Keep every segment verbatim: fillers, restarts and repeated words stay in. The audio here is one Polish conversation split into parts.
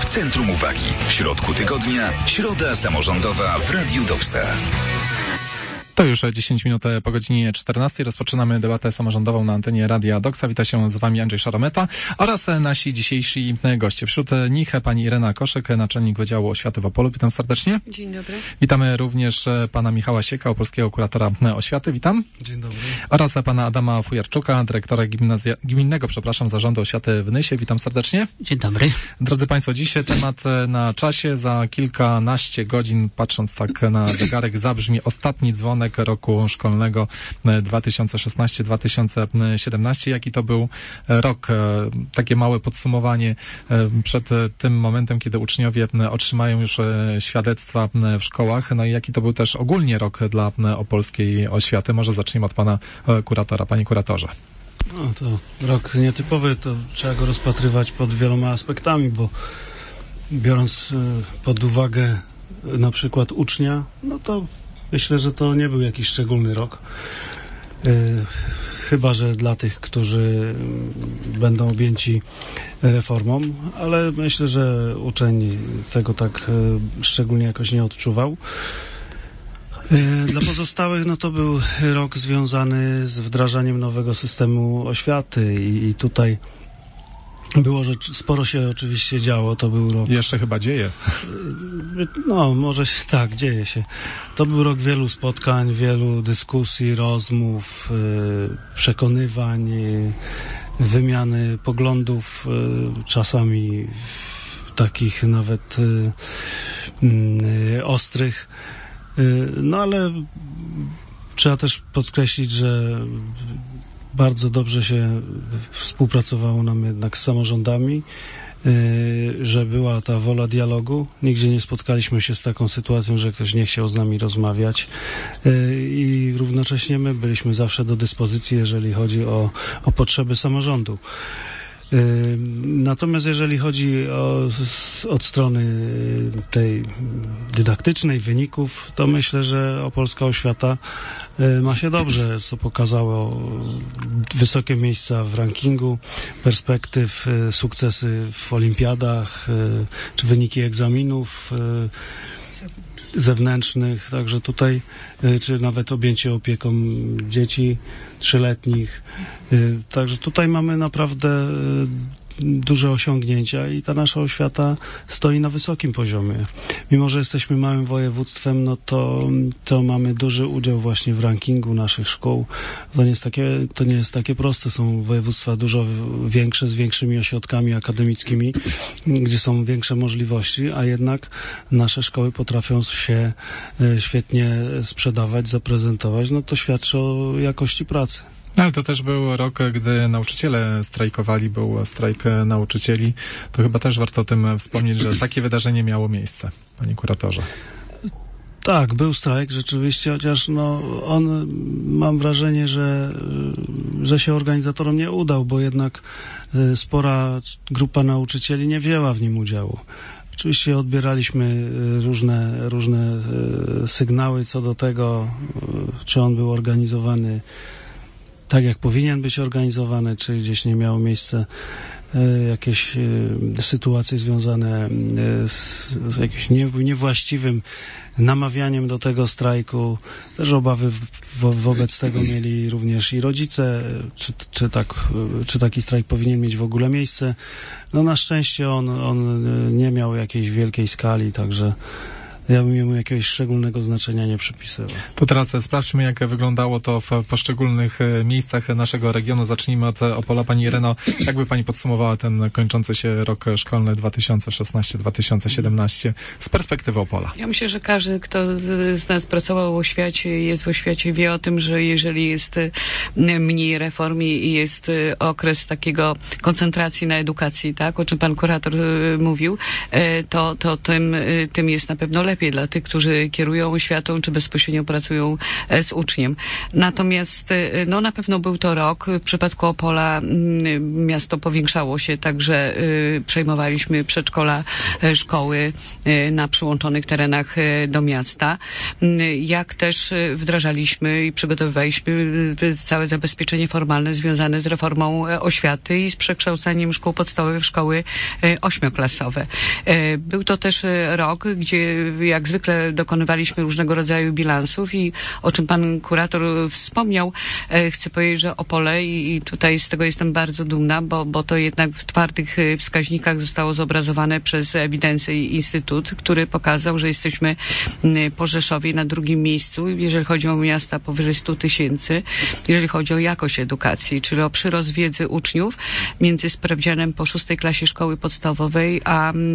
W centrum uwagi, w środku tygodnia, środa samorządowa w Radiu Doksa. To już dziesięć minut po godzinie czternastej. Rozpoczynamy debatę samorządową na antenie Radia Doksa. Wita się z wami Andrzej Szarometa oraz nasi dzisiejsi goście. Wśród nich pani Irena Koszyk, naczelnik Wydziału Oświaty w Opolu. Witam serdecznie. Dzień dobry. Witamy również pana Michała Sieka, opolskiego kuratora oświaty. Witam. Dzień dobry. Oraz pana Adama Fujarczuka, dyrektora gimnazja, gminnego, przepraszam, Zarządu Oświaty w Nysie. Witam serdecznie. Dzień dobry. Drodzy państwo, dziś temat na czasie. Za kilkanaście godzin, patrząc tak na zegarek, zabrzmi ostatni dzwonek roku szkolnego dwa tysiące szesnasty dwa tysiące siedemnasty. Jaki to był rok? Takie małe podsumowanie przed tym momentem, kiedy uczniowie otrzymają już świadectwa w szkołach. No i jaki to był też ogólnie rok dla opolskiej oświaty? Może zacznijmy od pana kuratora. Panie kuratorze. No to rok nietypowy, to trzeba go rozpatrywać pod wieloma aspektami, bo biorąc pod uwagę na przykład ucznia, no to myślę, że to nie był jakiś szczególny rok. Yy, chyba że dla tych, którzy będą objęci reformą, ale myślę, że uczeń tego tak yy, szczególnie jakoś nie odczuwał. Yy, dla pozostałych, no to był rok związany z wdrażaniem nowego systemu oświaty i, i tutaj było, że sporo się oczywiście działo, to był rok... Jeszcze chyba dzieje. No, może się, tak, dzieje się. To był rok wielu spotkań, wielu dyskusji, rozmów, yy, przekonywań, yy, wymiany poglądów, yy, czasami takich nawet yy, yy, ostrych. Yy, no, ale trzeba też podkreślić, że bardzo dobrze się współpracowało nam jednak z samorządami, yy, że była ta wola dialogu. Nigdzie nie spotkaliśmy się z taką sytuacją, że ktoś nie chciał z nami rozmawiać yy, i równocześnie my byliśmy zawsze do dyspozycji, jeżeli chodzi o, o potrzeby samorządu. Natomiast jeżeli chodzi o, od strony tej dydaktycznej, wyników, to myślę, że opolska oświata ma się dobrze, co pokazało wysokie miejsca w rankingu, perspektyw, sukcesy w olimpiadach, czy wyniki egzaminów zewnętrznych, także tutaj, czy nawet objęcie opieką dzieci trzyletnich. Także tutaj mamy naprawdę duże osiągnięcia i ta nasza oświata stoi na wysokim poziomie. Mimo że jesteśmy małym województwem, no to, to mamy duży udział właśnie w rankingu naszych szkół. To nie jest takie, to nie jest takie proste. Są województwa dużo większe, z większymi ośrodkami akademickimi, gdzie są większe możliwości, a jednak nasze szkoły potrafią się świetnie sprzedawać, zaprezentować. No to świadczy o jakości pracy. Ale to też był rok, gdy nauczyciele strajkowali, był strajk nauczycieli. To chyba też warto o tym wspomnieć, że takie wydarzenie miało miejsce, panie kuratorze. Tak, był strajk rzeczywiście, chociaż no on, mam wrażenie, że, że się organizatorom nie udał, bo jednak spora grupa nauczycieli nie wzięła w nim udziału. Oczywiście odbieraliśmy różne, różne sygnały co do tego, czy on był organizowany tak, jak powinien być organizowany, czy gdzieś nie miało miejsca e, jakieś e, sytuacje związane e, z, z jakimś nie, niewłaściwym namawianiem do tego strajku. Też obawy w, w, wobec tego mieli również i rodzice, czy, czy, tak, czy taki strajk powinien mieć w ogóle miejsce. No na szczęście on, on nie miał jakiejś wielkiej skali, także ja bym jemu jakiegoś szczególnego znaczenia nie przypisywał. To teraz sprawdźmy, jak wyglądało to w poszczególnych miejscach naszego regionu. Zacznijmy od Opola. Pani Ireno, jakby pani podsumowała ten kończący się rok szkolny dwa tysiące szesnasty dwa tysiące siedemnaście z perspektywy Opola? Ja myślę, że każdy, kto z, z nas pracował w oświacie, jest w oświacie, wie o tym, że jeżeli jest mniej reform i jest okres takiego koncentracji na edukacji, tak, o czym pan kurator mówił, to, to tym, tym jest na pewno lepiej. lepiej dla tych, którzy kierują oświatą, czy bezpośrednio pracują z uczniem. Natomiast no na pewno był to rok. W przypadku Opola miasto powiększało się, także przejmowaliśmy przedszkola, szkoły na przyłączonych terenach do miasta. Jak też wdrażaliśmy i przygotowywaliśmy całe zabezpieczenie formalne związane z reformą oświaty i z przekształceniem szkół podstawowych w szkoły ośmioklasowe. Był to też rok, gdzie jak zwykle dokonywaliśmy różnego rodzaju bilansów i o czym pan kurator wspomniał, chcę powiedzieć, że Opole i tutaj z tego jestem bardzo dumna, bo, bo to jednak w twardych wskaźnikach zostało zobrazowane przez Evidency Instytut, który pokazał, że jesteśmy po Rzeszowie na drugim miejscu, jeżeli chodzi o miasta powyżej stu tysięcy, jeżeli chodzi o jakość edukacji, czyli o przyrost wiedzy uczniów między sprawdzianem po szóstej klasie szkoły podstawowej, a y,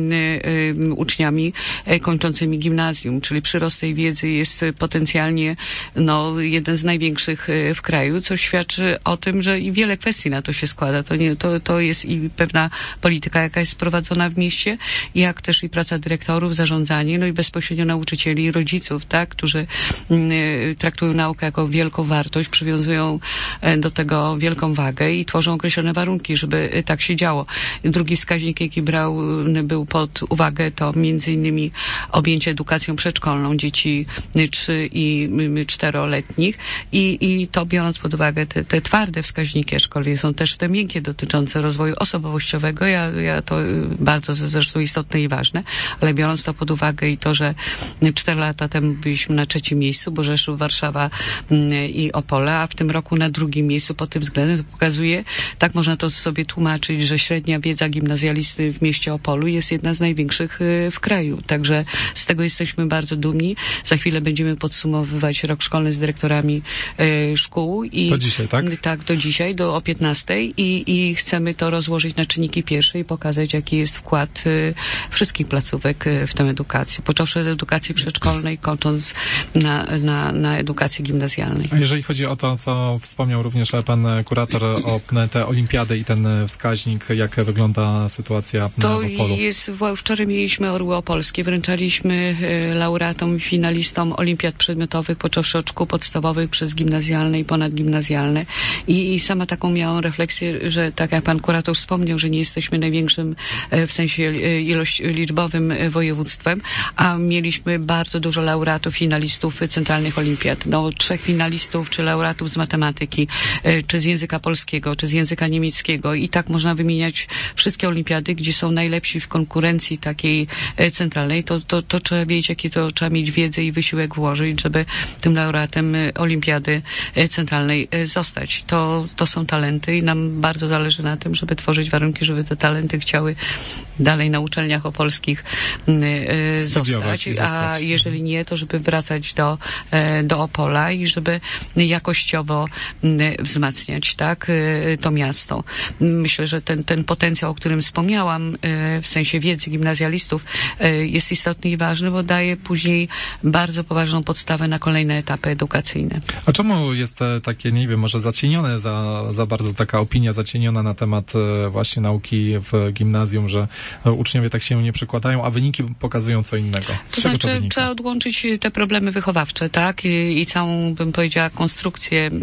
y, uczniami y, kończącymi gimnazjum, czyli przyrost tej wiedzy jest potencjalnie no, jeden z największych y, w kraju, co świadczy o tym, że i wiele kwestii na to się składa. To, nie, to, to jest i pewna polityka, jaka jest prowadzona w mieście, jak też i praca dyrektorów, zarządzanie, no i bezpośrednio nauczycieli i rodziców, tak, którzy y, traktują naukę jako wielką wartość, przywiązują y, do tego wielką wagę i tworzą określone warunki, żeby y, tak się działo. Drugi wskaźnik, jaki brał, y, był pod uwagę, to między innymi objęcie edukacją przedszkolną dzieci trzy i czteroletnich i, i to biorąc pod uwagę te, te twarde wskaźniki, aczkolwiek są też te miękkie dotyczące rozwoju osobowościowego, ja, ja to bardzo zresztą istotne i ważne, ale biorąc to pod uwagę i to, że cztery lata temu byliśmy na trzecim miejscu, bo Rzeszów, Warszawa i Opole, a w tym roku na drugim miejscu pod tym względem, to pokazuje, tak można to sobie tłumaczyć, że średnia wiedza gimnazjalisty w mieście Opolu jest jedna z największych w kraju. Także z tego jesteśmy bardzo dumni. Za chwilę będziemy podsumowywać rok szkolny z dyrektorami y, szkół. I, to dzisiaj, tak? Tak, do dzisiaj, do o piętnastej i, i chcemy to rozłożyć na czynniki pierwsze i pokazać, jaki jest wkład y, wszystkich placówek y, w tę edukację. Począwszy od edukacji przedszkolnej, kończąc na, na, na edukacji gimnazjalnej. A jeżeli chodzi o to, co wspomniał również pan kurator o te olimpiady i ten wskaźnik, jak wygląda sytuacja to w Opolu? Jest, wczoraj mieliśmy orły opolskie, wręczaliśmy y, laureatom i finalistom olimpiad przedmiotowych, począwszy od szkół podstawowych przez gimnazjalne i ponadgimnazjalne. I, I sama taką miałam refleksję, że tak jak pan kurator wspomniał, że nie jesteśmy największym y, w sensie y, ilość liczbowym y, województwem, a mieliśmy bardzo dużo laureatów, finalistów centralnych olimpiad. No, trzech finalistów, czy laureatów z matematyki, y, czy z języka polskiego, czy z języka niemieckiego i tak można wymieniać wszystkie olimpiady, gdzie są najlepsi w konkurencji takiej y, centralnej. To, to, to trzeba wiedzieć, jakie to trzeba mieć wiedzę i wysiłek włożyć, żeby tym laureatem y, olimpiady y, centralnej y, zostać. To, to są talenty i nam bardzo zależy na tym, żeby tworzyć warunki, żeby te talenty chciały dalej na uczelniach opolskich y, y, zostać, a jeżeli nie, to żeby wracać do, y, do Opola i żeby jakościowo y, wzmacniać, tak, y, to miasto. Myślę, że ten, ten potencjał, o którym wspomniałam, y, w sensie wiedzy gimnazjalistów, y, jest istotny i ważny, bo daje później bardzo poważną podstawę na kolejne etapy edukacyjne. A czemu jest takie, nie wiem, może zacienione za, za bardzo taka opinia zacieniona na temat właśnie nauki w gimnazjum, że uczniowie tak się nie przykładają, a wyniki pokazują co innego? Z to czego znaczy, to wynika? Trzeba odłączyć te problemy wychowawcze, tak? I, i całą, bym powiedziała, konstrukcję y,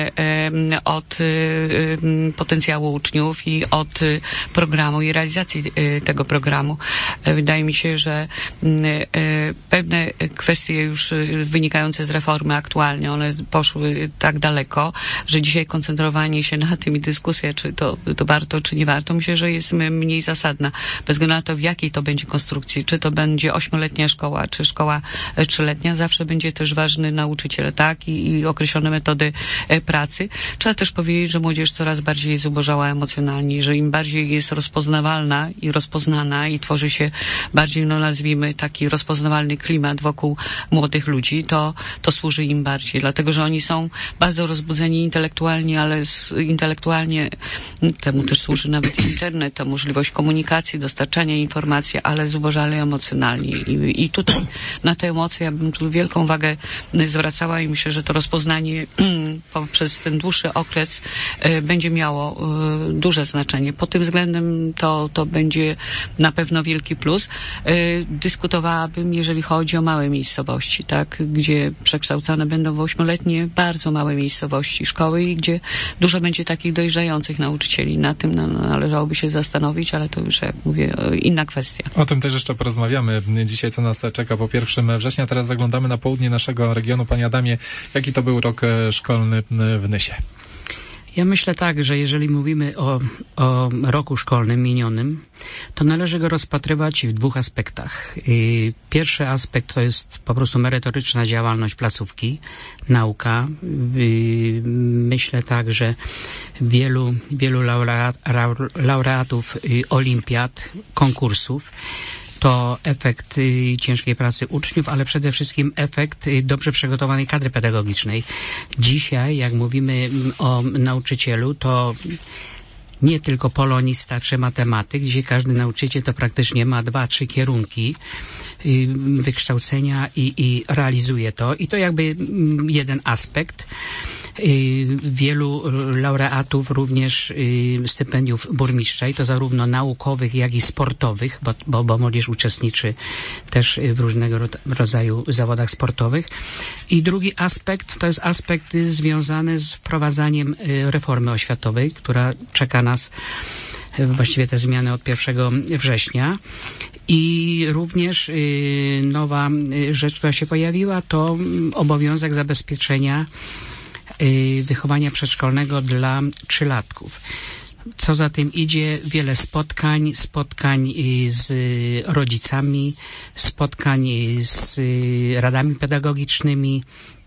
y, od y, potencjału uczniów i od y, programu i realizacji y, tego programu. Y, wydaje mi się, że y, y, pewne kwestie już y, wynikające z reformy aktualnie, one poszły tak daleko, że dzisiaj koncentrowanie się na tym i dyskusja, czy to, to warto, czy nie warto, myślę, że jest mniej zasadna. Bez względu na to, w jakiej to będzie konstrukcji, czy to będzie ośmioletnia szkoła, czy szkoła trzyletnia, zawsze będzie też ważny nauczyciel, tak? I, i określone metody e, pracy. Trzeba też powiedzieć, że młodzież coraz bardziej jest zubożała emocjonalnie, że im bardziej jest rozpoznawalna i rozpoznana i tworzy się bardziej, no nazwijmy, taki rozpoznawalny klimat wokół młodych ludzi, to, to służy im bardziej, dlatego, że oni są bardzo rozbudzeni intelektualnie, ale z, intelektualnie temu też służy nawet internet, to możliwość komunikacji, dostarczania informacji, ale zubożale emocjonalnie. I, i tutaj na te emocje ja bym tu wielką wagę zwracała i myślę, że to rozpoznanie poprzez ten dłuższy okres y, będzie miało y, duże znaczenie. Pod tym względem to, to będzie na pewno wielki plus. Y, dyskutowałam chciałabym, jeżeli chodzi o małe miejscowości, tak, gdzie przekształcane będą w ośmioletnie bardzo małe miejscowości szkoły i gdzie dużo będzie takich dojrzających nauczycieli. Na tym należałoby się zastanowić, ale to już, jak mówię, inna kwestia. O tym też jeszcze porozmawiamy dzisiaj, co nas czeka po pierwszym września. Teraz zaglądamy na południe naszego regionu. Panie Adamie, jaki to był rok szkolny w Nysie? Ja myślę tak, że jeżeli mówimy o, o roku szkolnym minionym, to należy go rozpatrywać w dwóch aspektach. Pierwszy aspekt to jest po prostu merytoryczna działalność placówki, nauka. Myślę tak, że wielu, wielu laureat, laureatów olimpiad, konkursów to efekt y, ciężkiej pracy uczniów, ale przede wszystkim efekt y, dobrze przygotowanej kadry pedagogicznej. Dzisiaj, jak mówimy o nauczycielu, to nie tylko polonista czy matematyk, gdzie każdy nauczyciel to praktycznie ma dwa, trzy kierunki y, wykształcenia i, i realizuje to. I to jakby y, jeden aspekt. Wielu laureatów również stypendiów burmistrza i to zarówno naukowych, jak i sportowych, bo, bo, bo młodzież uczestniczy też w różnego rodzaju zawodach sportowych. I drugi aspekt to jest aspekt związany z wprowadzaniem reformy oświatowej, która czeka nas, właściwie te zmiany od pierwszego września. I również nowa rzecz, która się pojawiła, to obowiązek zabezpieczenia wychowania przedszkolnego dla trzylatków. Co za tym idzie, wiele spotkań, spotkań z rodzicami, spotkań z radami pedagogicznymi,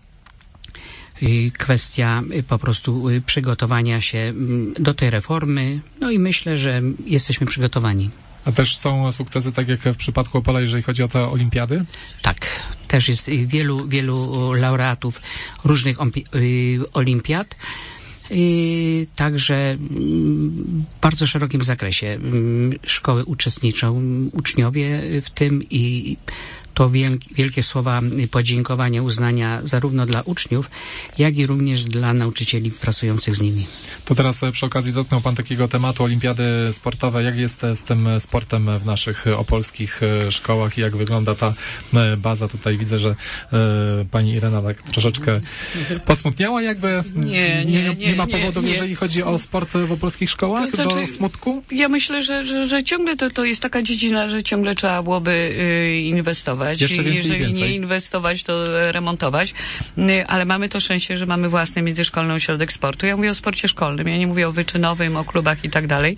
kwestia po prostu przygotowania się do tej reformy. No i myślę, że jesteśmy przygotowani. A też są sukcesy, tak jak w przypadku Opola, jeżeli chodzi o te olimpiady? Tak, też jest wielu, wielu laureatów różnych olimpiad. Także w bardzo szerokim zakresie szkoły uczestniczą, uczniowie w tym i to wielkie słowa podziękowania, uznania zarówno dla uczniów, jak i również dla nauczycieli pracujących z nimi. To teraz przy okazji dotknął Pan takiego tematu olimpiady sportowe. Jak jest z tym sportem w naszych opolskich szkołach i jak wygląda ta baza? Tutaj widzę, że e, Pani Irena tak troszeczkę posmutniała jakby. Nie, nie, nie. Nie ma powodów, nie, nie. jeżeli chodzi o sport w opolskich szkołach, to znaczy, do smutku? Ja myślę, że, że, że ciągle to, to jest taka dziedzina, że ciągle trzeba byłoby y, inwestować. Jeszcze więcej, Jeżeli więcej. nie inwestować, to remontować. Ale mamy to szczęście, że mamy własny międzyszkolny ośrodek sportu. Ja mówię o sporcie szkolnym, ja nie mówię o wyczynowym, o klubach i tak dalej.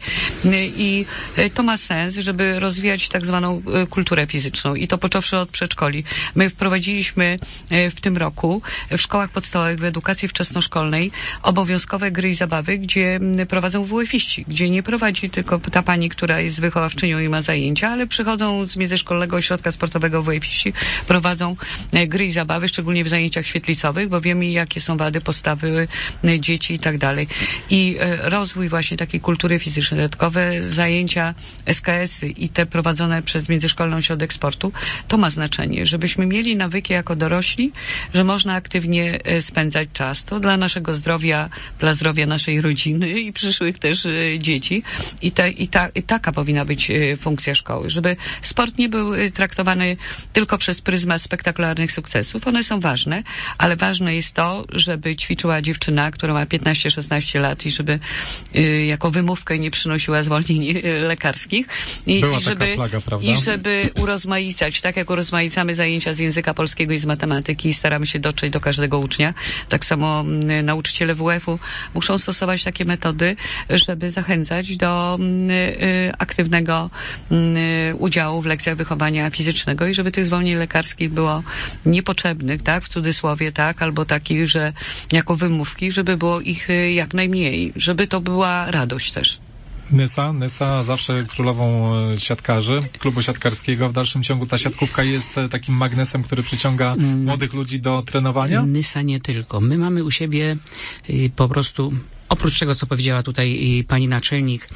I to ma sens, żeby rozwijać tak zwaną kulturę fizyczną i to począwszy od przedszkoli. My wprowadziliśmy w tym roku w szkołach podstawowych, w edukacji wczesnoszkolnej obowiązkowe gry i zabawy, gdzie prowadzą W F iści, gdzie nie prowadzi tylko ta pani, która jest wychowawczynią i ma zajęcia, ale przychodzą z międzyszkolnego ośrodka sportowego W F iści, prowadzą gry i zabawy, szczególnie w zajęciach świetlicowych, bo wiemy, jakie są wady postawy dzieci i tak dalej. I rozwój właśnie takiej kultury fizycznej, dodatkowe zajęcia S K S-y i te prowadzone przez Międzyszkolny Ośrodek Sportu, to ma znaczenie, żebyśmy mieli nawyki jako dorośli, że można aktywnie spędzać czas. To dla naszego zdrowia, dla zdrowia naszej rodziny i przyszłych też dzieci. I, ta, i, ta, i taka powinna być funkcja szkoły, żeby sport nie był traktowany tylko przez pryzmat spektakularnych sukcesów. One są ważne, ale ważne jest to, żeby ćwiczyła dziewczyna, która ma piętnaście szesnaście lat i żeby y, jako wymówkę nie przynosiła zwolnień y, lekarskich. I, Była i żeby, taka flaga, prawda? I żeby urozmaicać, tak jak urozmaicamy zajęcia z języka polskiego i z matematyki i staramy się dotrzeć do każdego ucznia, tak samo y, nauczyciele W F-u muszą stosować takie metody, żeby zachęcać do y, y, aktywnego y, udziału w lekcjach wychowania fizycznego i żeby tych zwolnień lekarskich było niepotrzebnych, tak, w cudzysłowie, tak, albo takich, że jako wymówki, żeby było ich jak najmniej, żeby to była radość też. Nysa, Nysa zawsze królową siatkarzy, klubu siatkarskiego. W dalszym ciągu ta siatkówka jest takim magnesem, który przyciąga mm. młodych ludzi do trenowania? Nysa nie tylko. My mamy u siebie y, po prostu, oprócz tego, co powiedziała tutaj y, pani naczelnik,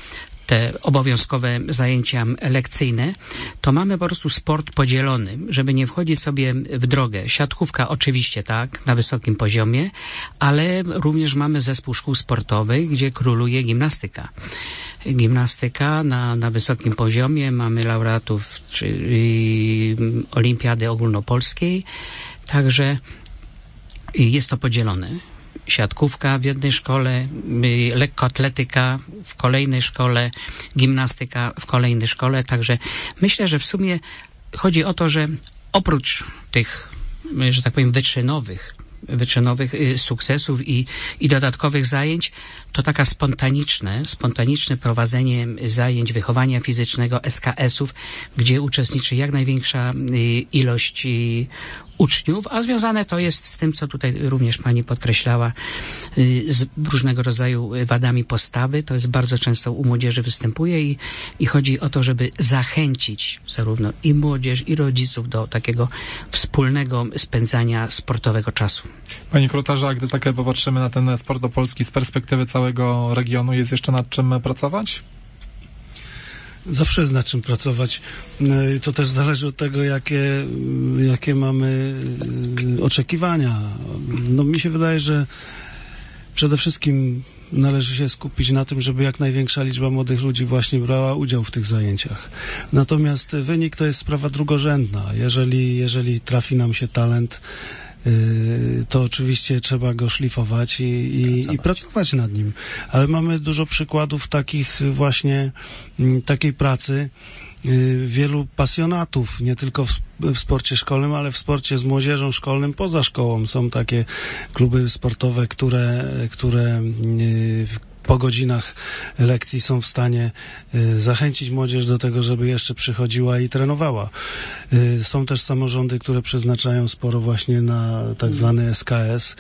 te obowiązkowe zajęcia lekcyjne, to mamy po prostu sport podzielony, żeby nie wchodzić sobie w drogę. Siatkówka oczywiście, tak, na wysokim poziomie, ale również mamy zespół szkół sportowych, gdzie króluje gimnastyka. Gimnastyka na, na wysokim poziomie, mamy laureatów czy, y, Olimpiady Ogólnopolskiej, także jest to podzielone. Siatkówka w jednej szkole, y, lekkoatletyka w kolejnej szkole, gimnastyka w kolejnej szkole, także myślę, że w sumie chodzi o to, że oprócz tych, że tak powiem, wyczynowych wyczynowych y, sukcesów i, i dodatkowych zajęć, to taka spontaniczne, spontaniczne prowadzenie zajęć wychowania fizycznego, S K S-ów, gdzie uczestniczy jak największa y, ilość y, uczniów, a związane to jest z tym, co tutaj również pani podkreślała, y, z różnego rodzaju wadami postawy. To jest bardzo często u młodzieży występuje i, i chodzi o to, żeby zachęcić zarówno i młodzież, i rodziców do takiego wspólnego spędzania sportowego czasu. Panie Krutarze, a gdy tak popatrzymy na ten sport opolski z perspektywy całego regionu, jest jeszcze nad czym pracować? Zawsze jest nad czym pracować. To też zależy od tego, jakie, jakie mamy oczekiwania. No, mi się wydaje, że przede wszystkim należy się skupić na tym, żeby jak największa liczba młodych ludzi właśnie brała udział w tych zajęciach. Natomiast wynik to jest sprawa drugorzędna. Jeżeli, jeżeli trafi nam się talent, to oczywiście trzeba go szlifować i, i, pracować. i pracować nad nim. Ale mamy dużo przykładów takich właśnie, takiej pracy, wielu pasjonatów, nie tylko w, w sporcie szkolnym, ale w sporcie z młodzieżą szkolnym poza szkołą. Są takie kluby sportowe, które, które w po godzinach lekcji są w stanie y, zachęcić młodzież do tego, żeby jeszcze przychodziła i trenowała. Y, są też samorządy, które przeznaczają sporo właśnie na tak zwany S K S.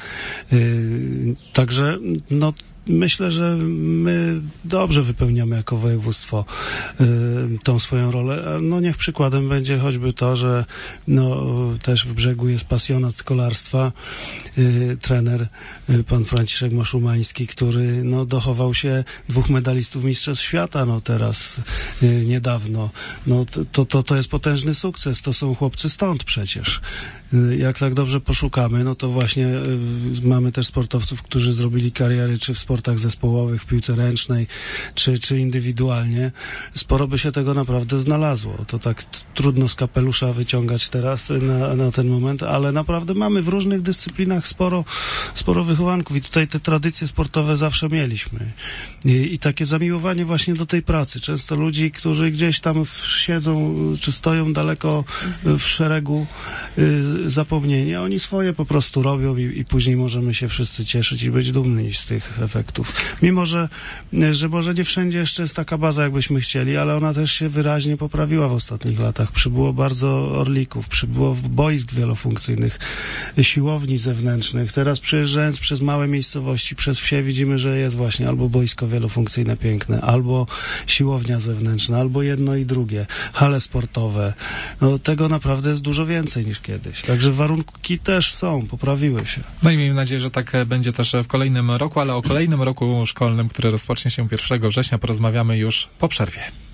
Y, także no myślę, że my dobrze wypełniamy jako województwo y, tą swoją rolę. No niech przykładem będzie choćby to, że no też w Brzegu jest pasjonat kolarstwa, y, trener y, pan Franciszek Moszumański, który no dochował się dwóch medalistów mistrzostw świata, no teraz y, niedawno. No to, to, to jest potężny sukces, to są chłopcy stąd przecież. Y, jak tak dobrze poszukamy, no to właśnie y, mamy też sportowców, którzy zrobili kariery czy w sporcie sportach zespołowych, w piłce ręcznej, czy, czy indywidualnie, sporo by się tego naprawdę znalazło. To tak t- trudno z kapelusza wyciągać teraz na, na ten moment, ale naprawdę mamy w różnych dyscyplinach sporo, sporo wychowanków i tutaj te tradycje sportowe zawsze mieliśmy. I, i takie zamiłowanie właśnie do tej pracy. Często ludzi, którzy gdzieś tam w, siedzą, czy stoją daleko w szeregu y, zapomnieni, oni swoje po prostu robią i, i później możemy się wszyscy cieszyć i być dumni z tych efektów. Mimo, że, że może nie wszędzie jeszcze jest taka baza, jakbyśmy chcieli, ale ona też się wyraźnie poprawiła w ostatnich latach. Przybyło bardzo orlików, przybyło boisk wielofunkcyjnych, siłowni zewnętrznych. Teraz przejeżdżając przez małe miejscowości, przez wsie, widzimy, że jest właśnie albo boisko wielofunkcyjne piękne, albo siłownia zewnętrzna, albo jedno i drugie, hale sportowe. No, tego naprawdę jest dużo więcej niż kiedyś. Także warunki też są, poprawiły się. No i miejmy nadzieję, że tak będzie też w kolejnym roku, ale o kolejnym roku szkolnym, który rozpocznie się pierwszego września, porozmawiamy już po przerwie.